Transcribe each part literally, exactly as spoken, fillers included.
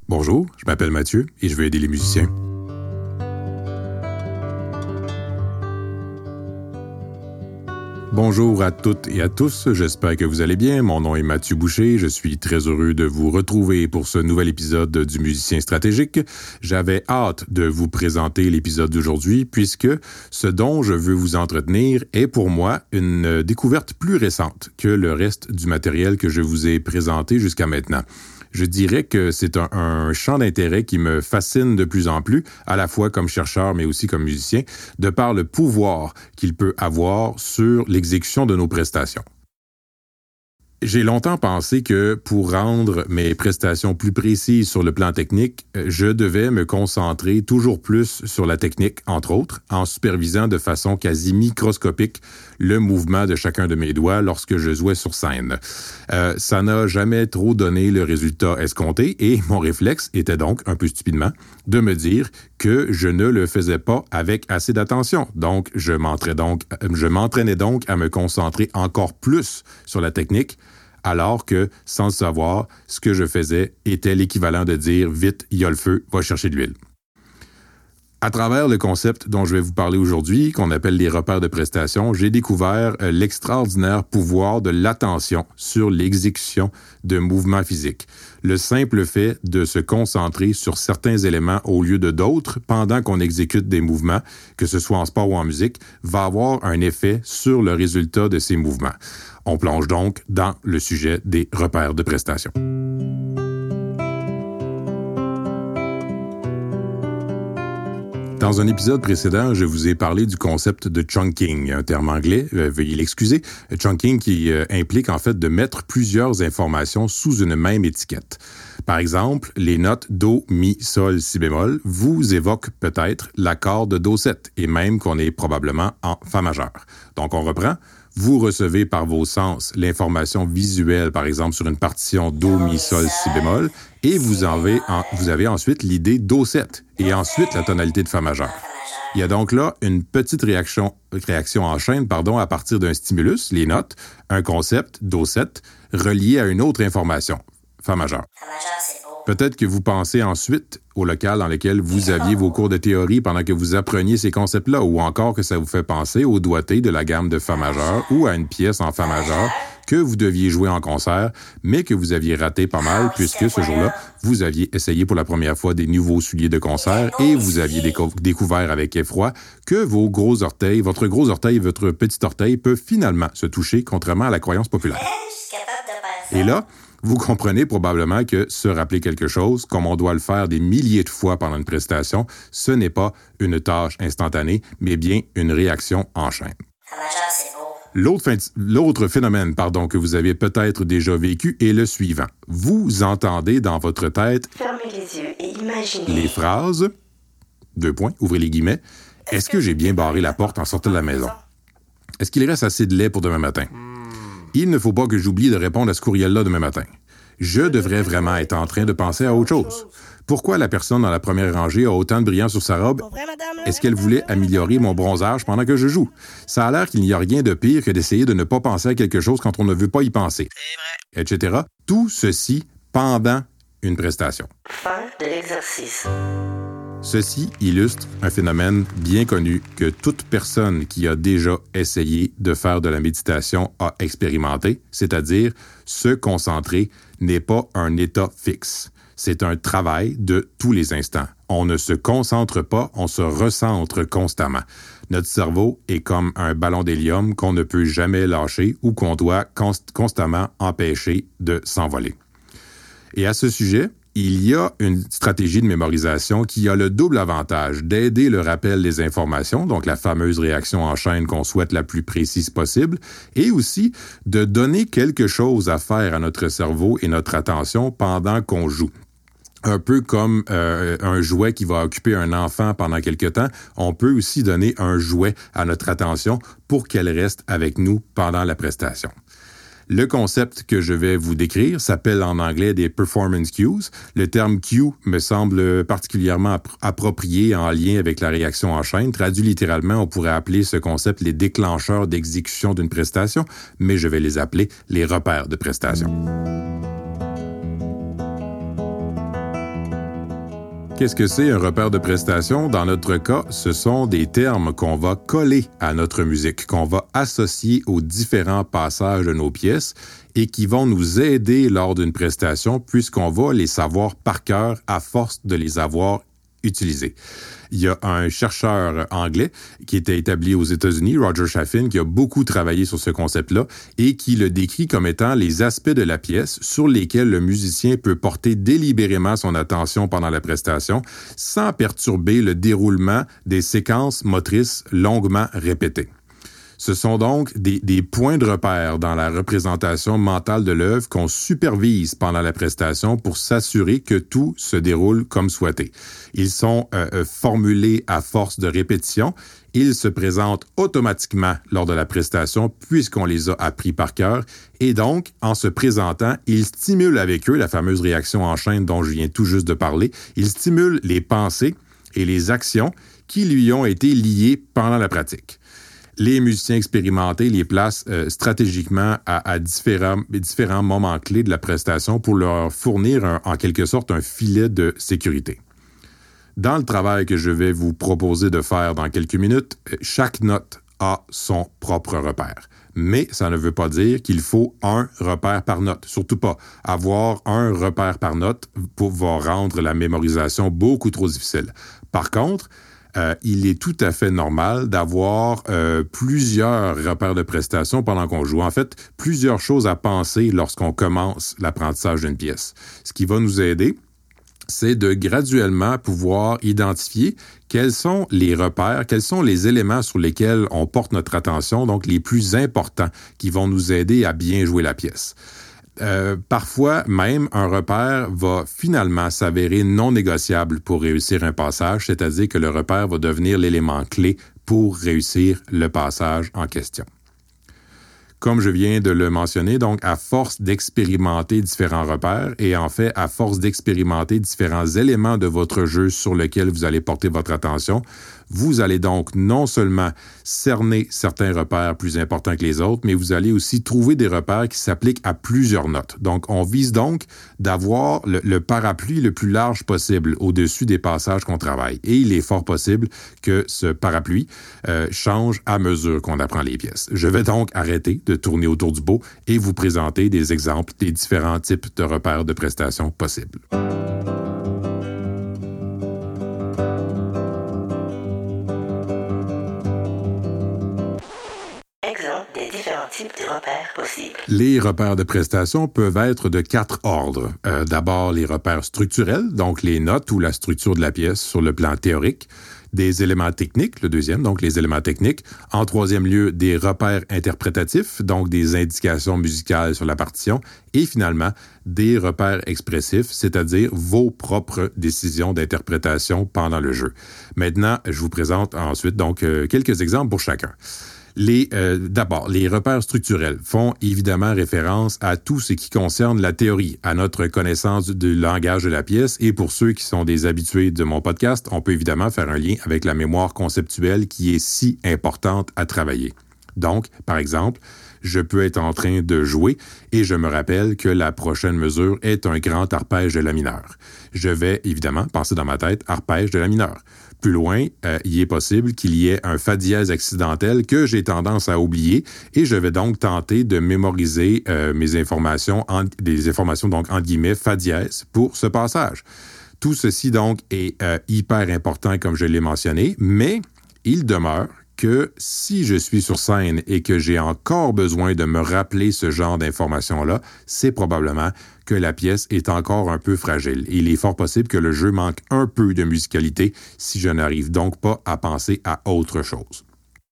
Bonjour, je m'appelle Mathieu et je veux aider les musiciens. Bonjour à toutes et à tous, j'espère que vous allez bien. Mon nom est Mathieu Boucher, je suis très heureux de vous retrouver pour ce nouvel épisode du Musicien stratégique. J'avais hâte de vous présenter l'épisode d'aujourd'hui puisque ce dont je veux vous entretenir est pour moi une découverte plus récente que le reste du matériel que je vous ai présenté jusqu'à maintenant. Je dirais que c'est un, un champ d'intérêt qui me fascine de plus en plus, à la fois comme chercheur mais aussi comme musicien, de par le pouvoir qu'il peut avoir sur l'exécution de nos prestations. J'ai longtemps pensé que pour rendre mes prestations plus précises sur le plan technique, je devais me concentrer toujours plus sur la technique, entre autres, en supervisant de façon quasi microscopique le mouvement de chacun de mes doigts lorsque je jouais sur scène. Euh, ça n'a jamais trop donné le résultat escompté et mon réflexe était donc, un peu stupidement, de me dire que je ne le faisais pas avec assez d'attention. Donc, je m'entraînais donc, je m'entraînais donc à me concentrer encore plus sur la technique, alors que, sans le savoir, ce que je faisais était l'équivalent de dire « vite, il y a le feu, va chercher de l'huile ». À travers le concept dont je vais vous parler aujourd'hui, qu'on appelle les repères de prestation, j'ai découvert euh, l'extraordinaire pouvoir de l'attention sur l'exécution de mouvements physiques. Le simple fait de se concentrer sur certains éléments au lieu de d'autres pendant qu'on exécute des mouvements, que ce soit en sport ou en musique, va avoir un effet sur le résultat de ces mouvements. On plonge donc dans le sujet des repères de prestation. Dans un épisode précédent, je vous ai parlé du concept de chunking, un terme anglais, euh, veuillez l'excuser. Chunking qui euh, implique en fait de mettre plusieurs informations sous une même étiquette. Par exemple, les notes Do, Mi, Sol, Si bémol vous évoquent peut-être l'accord de Do sept et même qu'on est probablement en Fa majeur. Donc on reprend. Vous recevez par vos sens l'information visuelle, par exemple, sur une partition Do, Mi, Sol, Si bémol, et vous avez, en, vous avez ensuite l'idée Do sept, et ensuite la tonalité de Fa majeur. Il y a donc là une petite réaction, réaction en chaîne pardon, à partir d'un stimulus, les notes, un concept, Do sept, relié à une autre information, Fa majeur. Fa majeur, c'est beau. Peut-être que vous pensez ensuite au local dans lequel vous aviez vos cours de théorie pendant que vous appreniez ces concepts-là, ou encore que ça vous fait penser au doigté de la gamme de Fa majeur ou à une pièce en Fa majeur que vous deviez jouer en concert, mais que vous aviez raté pas mal puisque ce jour-là, vous aviez essayé pour la première fois des nouveaux souliers de concert et vous aviez déco- découvert avec effroi que vos gros orteils, votre gros orteil et votre petit orteil peuvent finalement se toucher, contrairement à la croyance populaire. Et là, vous comprenez probablement que se rappeler quelque chose, comme on doit le faire des milliers de fois pendant une prestation, ce n'est pas une tâche instantanée, mais bien une réaction en chaîne. L'autre, fin- l'autre phénomène pardon, que vous avez peut-être déjà vécu est le suivant. Vous entendez dans votre tête Fermez les yeux et imaginez les phrases, deux points, ouvrez les guillemets, « Est-ce que j'ai bien barré la porte en sortant de la maison? Est-ce qu'il reste assez de lait pour demain matin? Il ne faut pas que j'oublie de répondre à ce courriel-là demain matin. Je devrais vraiment être en train de penser à autre chose. Pourquoi la personne dans la première rangée a autant de brillant sur sa robe? Est-ce qu'elle voulait améliorer mon bronzage pendant que je joue? Ça a l'air qu'il n'y a rien de pire que d'essayer de ne pas penser à quelque chose quand on ne veut pas y penser. Et cetera. Tout ceci pendant une prestation. Fin de l'exercice. Ceci illustre un phénomène bien connu que toute personne qui a déjà essayé de faire de la méditation a expérimenté, c'est-à-dire se concentrer n'est pas un état fixe. C'est un travail de tous les instants. On ne se concentre pas, on se recentre constamment. Notre cerveau est comme un ballon d'hélium qu'on ne peut jamais lâcher ou qu'on doit const- constamment empêcher de s'envoler. Et à ce sujet, il y a une stratégie de mémorisation qui a le double avantage d'aider le rappel des informations, donc la fameuse réaction en chaîne qu'on souhaite la plus précise possible, et aussi de donner quelque chose à faire à notre cerveau et notre attention pendant qu'on joue. Un peu comme euh, un jouet qui va occuper un enfant pendant quelque temps, on peut aussi donner un jouet à notre attention pour qu'elle reste avec nous pendant la prestation. Le concept que je vais vous décrire s'appelle en anglais des performance cues. Le terme cue me semble particulièrement ap- approprié en lien avec la réaction en chaîne. Traduit littéralement, on pourrait appeler ce concept les déclencheurs d'exécution d'une prestation, mais je vais les appeler les repères de prestation. Qu'est-ce que c'est un repère de prestation? Dans notre cas, ce sont des termes qu'on va coller à notre musique, qu'on va associer aux différents passages de nos pièces et qui vont nous aider lors d'une prestation puisqu'on va les savoir par cœur à force de les avoir utilisés. Il y a un chercheur anglais qui était établi aux États-Unis, Roger Chaffin, qui a beaucoup travaillé sur ce concept-là et qui le décrit comme étant les aspects de la pièce sur lesquels le musicien peut porter délibérément son attention pendant la prestation sans perturber le déroulement des séquences motrices longuement répétées. Ce sont donc des, des points de repère dans la représentation mentale de l'œuvre qu'on supervise pendant la prestation pour s'assurer que tout se déroule comme souhaité. Ils sont euh, formulés à force de répétition. Ils se présentent automatiquement lors de la prestation puisqu'on les a appris par cœur. Et donc, en se présentant, ils stimulent avec eux la fameuse réaction en chaîne dont je viens tout juste de parler. Ils stimulent les pensées et les actions qui lui ont été liées pendant la pratique. Les musiciens expérimentés les placent euh, stratégiquement à, à différents, différents moments clés de la prestation pour leur fournir un, en quelque sorte un filet de sécurité. Dans le travail que je vais vous proposer de faire dans quelques minutes, chaque note a son propre repère. Mais ça ne veut pas dire qu'il faut un repère par note. Surtout pas. Avoir un repère par note va rendre la mémorisation beaucoup trop difficile. Par contre, Euh, il est tout à fait normal d'avoir euh, plusieurs repères de prestation pendant qu'on joue. En fait, plusieurs choses à penser lorsqu'on commence l'apprentissage d'une pièce. Ce qui va nous aider, c'est de graduellement pouvoir identifier quels sont les repères, quels sont les éléments sur lesquels on porte notre attention, donc les plus importants qui vont nous aider à bien jouer la pièce. Euh, parfois, même, un repère va finalement s'avérer non négociable pour réussir un passage, c'est-à-dire que le repère va devenir l'élément clé pour réussir le passage en question. Comme je viens de le mentionner, donc, à force d'expérimenter différents repères et en fait, à force d'expérimenter différents éléments de votre jeu sur lesquels vous allez porter votre attention, vous allez donc non seulement cerner certains repères plus importants que les autres, mais vous allez aussi trouver des repères qui s'appliquent à plusieurs notes. Donc, on vise donc d'avoir le, le parapluie le plus large possible au-dessus des passages qu'on travaille. Et il est fort possible que ce parapluie euh, change à mesure qu'on apprend les pièces. Je vais donc arrêter de tourner autour du pot et vous présenter des exemples des différents types de repères de prestations possibles. De repères possibles. Les repères de prestation peuvent être de quatre ordres. Euh, d'abord, les repères structurels, donc les notes ou la structure de la pièce sur le plan théorique. Des éléments techniques, le deuxième, donc les éléments techniques. En troisième lieu, des repères interprétatifs, donc des indications musicales sur la partition. Et finalement, des repères expressifs, c'est-à-dire vos propres décisions d'interprétation pendant le jeu. Maintenant, je vous présente ensuite donc euh, quelques exemples pour chacun. Les, euh, d'abord, les repères structurels font évidemment référence à tout ce qui concerne la théorie, à notre connaissance du langage de la pièce. Et pour ceux qui sont des habitués de mon podcast, on peut évidemment faire un lien avec la mémoire conceptuelle qui est si importante à travailler. Donc, par exemple, je peux être en train de jouer et je me rappelle que la prochaine mesure est un grand arpège de la mineure. Je vais évidemment penser dans ma tête arpège de la mineure. Plus loin, euh, il est possible qu'il y ait un fa dièse accidentel que j'ai tendance à oublier et je vais donc tenter de mémoriser euh, mes informations, en, des informations donc entre guillemets fa dièse pour ce passage. Tout ceci donc est euh, hyper important comme je l'ai mentionné, mais il demeure que si je suis sur scène et que j'ai encore besoin de me rappeler ce genre d'informations-là, c'est probablement que la pièce est encore un peu fragile. Et il est fort possible que le jeu manque un peu de musicalité si je n'arrive donc pas à penser à autre chose.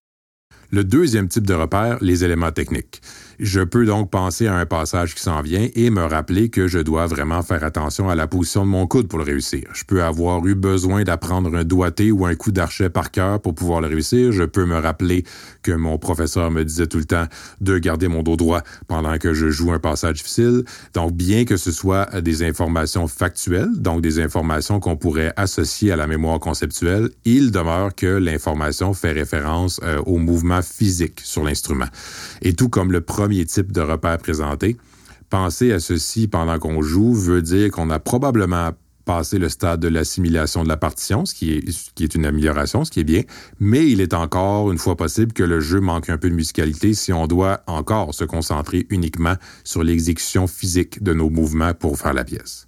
Le deuxième type de repère, les éléments techniques. Je peux donc penser à un passage qui s'en vient et me rappeler que je dois vraiment faire attention à la position de mon coude pour le réussir. Je peux avoir eu besoin d'apprendre un doigté ou un coup d'archet par cœur pour pouvoir le réussir. Je peux me rappeler que mon professeur me disait tout le temps de garder mon dos droit pendant que je joue un passage difficile. Donc, bien que ce soit des informations factuelles, donc des informations qu'on pourrait associer à la mémoire conceptuelle, il demeure que l'information fait référence euh, au mouvement physique sur l'instrument. Et tout comme le premier type de repère présenté, penser à ceci pendant qu'on joue veut dire qu'on n'a probablement passé le stade de l'assimilation de la partition, ce qui est, ce qui est une amélioration, ce qui est bien, mais il est encore une fois possible que le jeu manque un peu de musicalité si on doit encore se concentrer uniquement sur l'exécution physique de nos mouvements pour faire la pièce.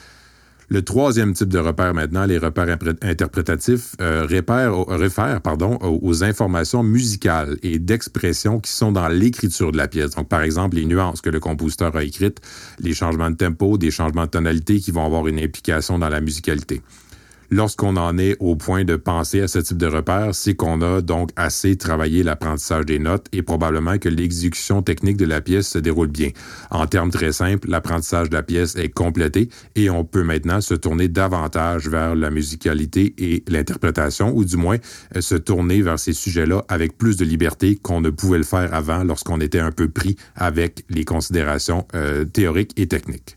Le troisième type de repère maintenant, les repères interprétatifs, euh, réfèrent, réfèrent pardon, aux informations musicales et d'expression qui sont dans l'écriture de la pièce. Donc, par exemple, les nuances que le compositeur a écrites, les changements de tempo, des changements de tonalité qui vont avoir une implication dans la musicalité. Lorsqu'on en est au point de penser à ce type de repère, c'est qu'on a donc assez travaillé l'apprentissage des notes et probablement que l'exécution technique de la pièce se déroule bien. En termes très simples, l'apprentissage de la pièce est complété et on peut maintenant se tourner davantage vers la musicalité et l'interprétation, ou du moins se tourner vers ces sujets-là avec plus de liberté qu'on ne pouvait le faire avant lorsqu'on était un peu pris avec les considérations euh, théoriques et techniques.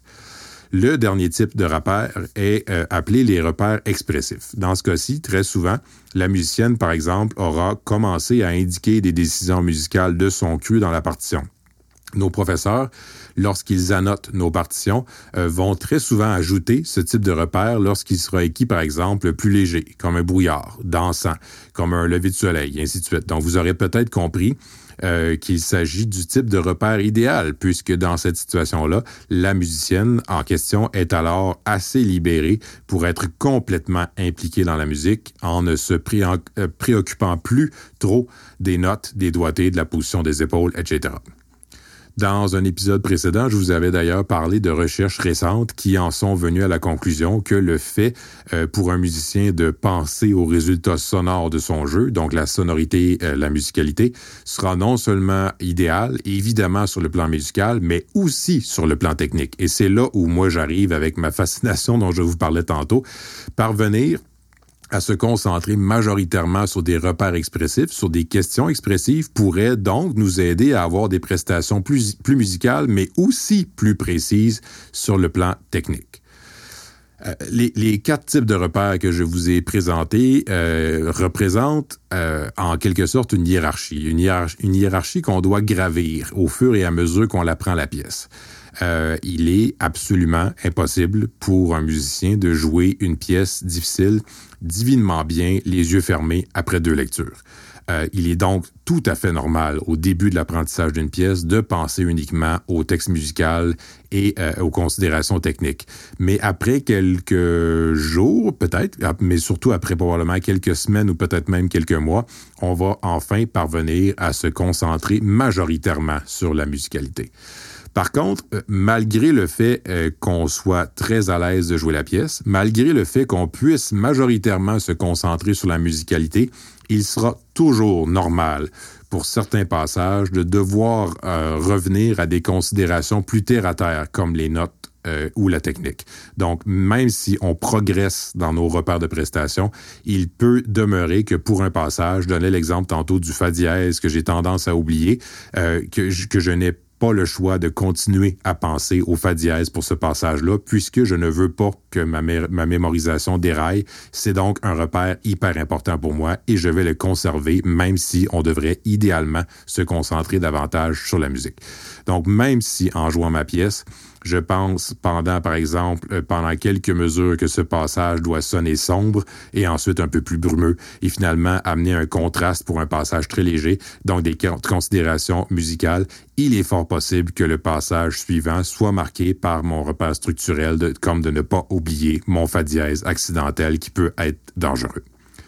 Le dernier type de repère est euh, appelé les repères expressifs. Dans ce cas-ci, très souvent, la musicienne, par exemple, aura commencé à indiquer des décisions musicales de son cru dans la partition. Nos professeurs, lorsqu'ils annotent nos partitions, euh, vont très souvent ajouter ce type de repère lorsqu'il sera écrit, par exemple, plus léger, comme un brouillard, dansant, comme un lever de soleil, et ainsi de suite. Donc, vous aurez peut-être compris Euh, qu'il s'agit du type de repère idéal, puisque dans cette situation-là, la musicienne en question est alors assez libérée pour être complètement impliquée dans la musique en ne se pré- euh, préoccupant plus trop des notes, des doigtés, de la position des épaules, et cetera. Dans un épisode précédent, je vous avais d'ailleurs parlé de recherches récentes qui en sont venues à la conclusion que le fait euh, pour un musicien de penser aux résultats sonores de son jeu, donc la sonorité, euh, la musicalité, sera non seulement idéal, évidemment sur le plan musical, mais aussi sur le plan technique. Et c'est là où moi j'arrive avec ma fascination dont je vous parlais tantôt, parvenir à se concentrer majoritairement sur des repères expressifs, sur des questions expressives, pourrait donc nous aider à avoir des prestations plus, plus musicales, mais aussi plus précises sur le plan technique. Euh, les, les quatre types de repères que je vous ai présentés euh, représentent euh, en quelque sorte une hiérarchie, une hiérarchie, une hiérarchie qu'on doit gravir au fur et à mesure qu'on apprend la pièce. Euh, il est absolument impossible pour un musicien de jouer une pièce difficile divinement bien, les yeux fermés, après deux lectures. Euh, il est donc tout à fait normal, au début de l'apprentissage d'une pièce, de penser uniquement au texte musical et euh, aux considérations techniques. Mais après quelques jours, peut-être, mais surtout après probablement quelques semaines ou peut-être même quelques mois, on va enfin parvenir à se concentrer majoritairement sur la musicalité. Par contre, malgré le fait euh, qu'on soit très à l'aise de jouer la pièce, malgré le fait qu'on puisse majoritairement se concentrer sur la musicalité, il sera toujours normal pour certains passages de devoir euh, revenir à des considérations plus terre-à-terre comme les notes euh, ou la technique. Donc, même si on progresse dans nos repères de prestation, il peut demeurer que pour un passage, je donnais l'exemple tantôt du fa dièse que j'ai tendance à oublier, euh, que, je, que je n'ai pas le choix de continuer à penser au fa dièse pour ce passage-là, puisque je ne veux pas que ma, mé- ma mémorisation déraille. C'est donc un repère hyper important pour moi et je vais le conserver, même si on devrait idéalement se concentrer davantage sur la musique. Donc, même si en jouant ma pièce, je pense pendant, par exemple, pendant quelques mesures que ce passage doit sonner sombre et ensuite un peu plus brumeux et finalement amener un contraste pour un passage très léger, donc des considérations musicales, il est fort possible que le passage suivant soit marqué par mon repère structurel, de, comme de ne pas oublier mon fa dièse accidentel qui peut être dangereux.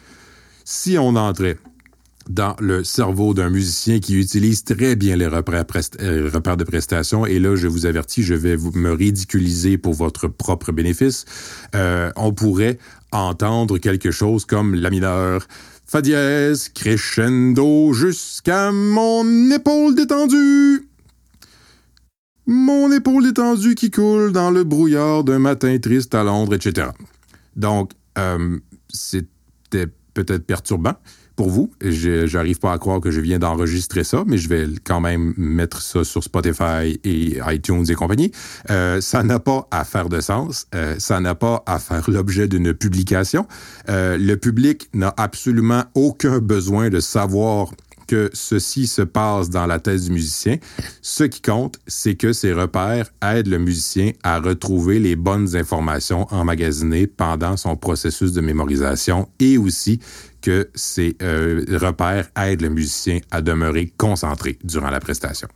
Si on entrait dans le cerveau d'un musicien qui utilise très bien les repères, prest- euh, repères de prestation. Et là, je vous avertis, je vais vous, me ridiculiser pour votre propre bénéfice. Euh, on pourrait entendre quelque chose comme la mineur, fa dièse, crescendo, jusqu'à mon épaule détendue. Mon épaule détendue qui coule dans le brouillard d'un matin triste à Londres, et cetera. Donc, euh, c'était peut-être perturbant pour vous. Je j'arrive pas à croire que je viens d'enregistrer ça, mais je vais quand même mettre ça sur Spotify et iTunes et compagnie. Euh, ça n'a pas à faire de sens. Euh, ça n'a pas à faire l'objet d'une publication. Euh, le public n'a absolument aucun besoin de savoir que ceci se passe dans la tête du musicien. Ce qui compte, c'est que ces repères aident le musicien à retrouver les bonnes informations emmagasinées pendant son processus de mémorisation et aussi que ces euh, repères aident le musicien à demeurer concentré durant la prestation.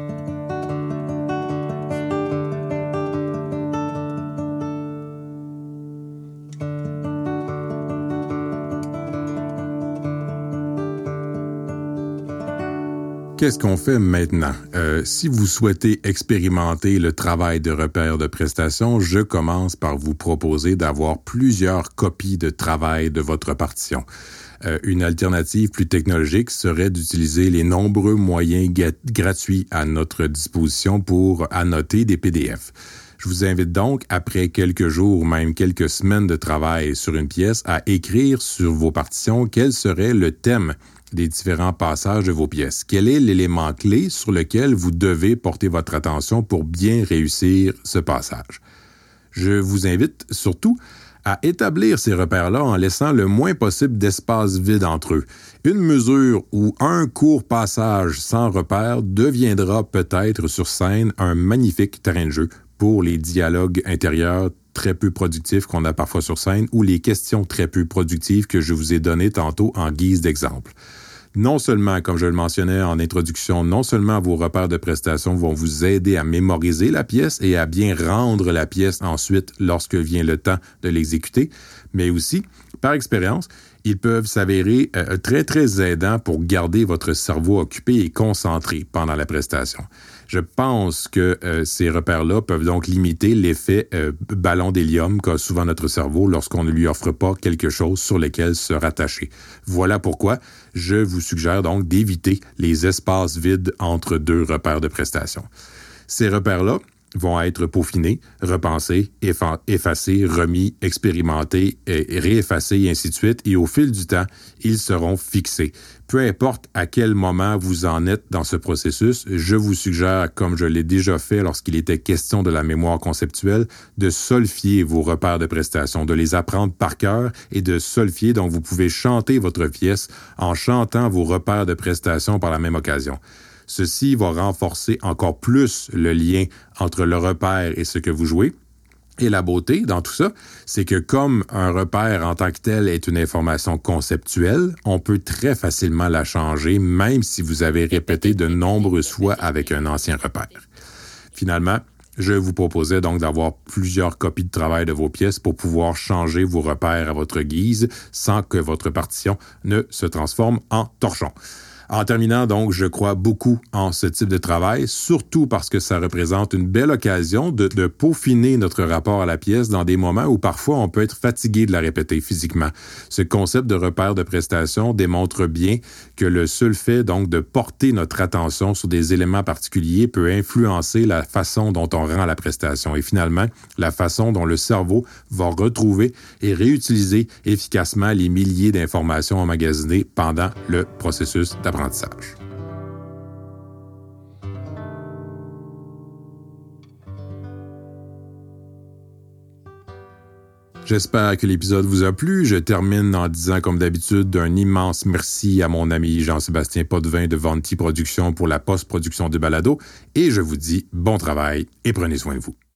Qu'est-ce qu'on fait maintenant? Euh, si vous souhaitez expérimenter le travail de repères de prestation, je commence par vous proposer d'avoir plusieurs copies de travail de votre partition. Euh, une alternative plus technologique serait d'utiliser les nombreux moyens ga- gratuits à notre disposition pour annoter des P D F. Je vous invite donc, après quelques jours ou même quelques semaines de travail sur une pièce, à écrire sur vos partitions quel serait le thème des différents passages de vos pièces. Quel est l'élément clé sur lequel vous devez porter votre attention pour bien réussir ce passage? Je vous invite surtout à établir ces repères-là en laissant le moins possible d'espace vide entre eux. Une mesure ou un court passage sans repère deviendra peut-être sur scène un magnifique terrain de jeu pour les dialogues intérieurs très peu productifs qu'on a parfois sur scène ou les questions très peu productives que je vous ai données tantôt en guise d'exemple. Non seulement, comme je le mentionnais en introduction, non seulement vos repères de prestation vont vous aider à mémoriser la pièce et à bien rendre la pièce ensuite lorsque vient le temps de l'exécuter, mais aussi, par expérience, ils peuvent s'avérer euh, très, très aidants pour garder votre cerveau occupé et concentré pendant la prestation. Je pense que euh, ces repères-là peuvent donc limiter l'effet euh, ballon d'hélium qu'a souvent notre cerveau lorsqu'on ne lui offre pas quelque chose sur lequel se rattacher. Voilà pourquoi je vous suggère donc d'éviter les espaces vides entre deux repères de prestation. Ces repères-là vont être peaufinés, repensés, effa- effacés, remis, expérimentés, et réeffacés et ainsi de suite. Et au fil du temps, ils seront fixés. Peu importe à quel moment vous en êtes dans ce processus, je vous suggère, comme je l'ai déjà fait lorsqu'il était question de la mémoire conceptuelle, de solfier vos repères de prestation, de les apprendre par cœur et de solfier, donc vous pouvez chanter votre pièce en chantant vos repères de prestation par la même occasion. Ceci va renforcer encore plus le lien entre le repère et ce que vous jouez. Et la beauté dans tout ça, c'est que comme un repère en tant que tel est une information conceptuelle, on peut très facilement la changer, même si vous avez répété de nombreuses fois avec un ancien repère. Finalement, je vous proposais donc d'avoir plusieurs copies de travail de vos pièces pour pouvoir changer vos repères à votre guise sans que votre partition ne se transforme en torchon. En terminant, donc, je crois beaucoup en ce type de travail, surtout parce que ça représente une belle occasion de, de peaufiner notre rapport à la pièce dans des moments où parfois on peut être fatigué de la répéter physiquement. Ce concept de repère de prestation démontre bien que le seul fait, donc, de porter notre attention sur des éléments particuliers peut influencer la façon dont on rend la prestation et finalement, la façon dont le cerveau va retrouver et réutiliser efficacement les milliers d'informations emmagasinées pendant le processus d'apprentissage. J'espère que l'épisode vous a plu. Je termine en disant, comme d'habitude, un immense merci à mon ami Jean-Sébastien Potvin de Vanti Productions pour la post-production de balado et je vous dis bon travail et prenez soin de vous.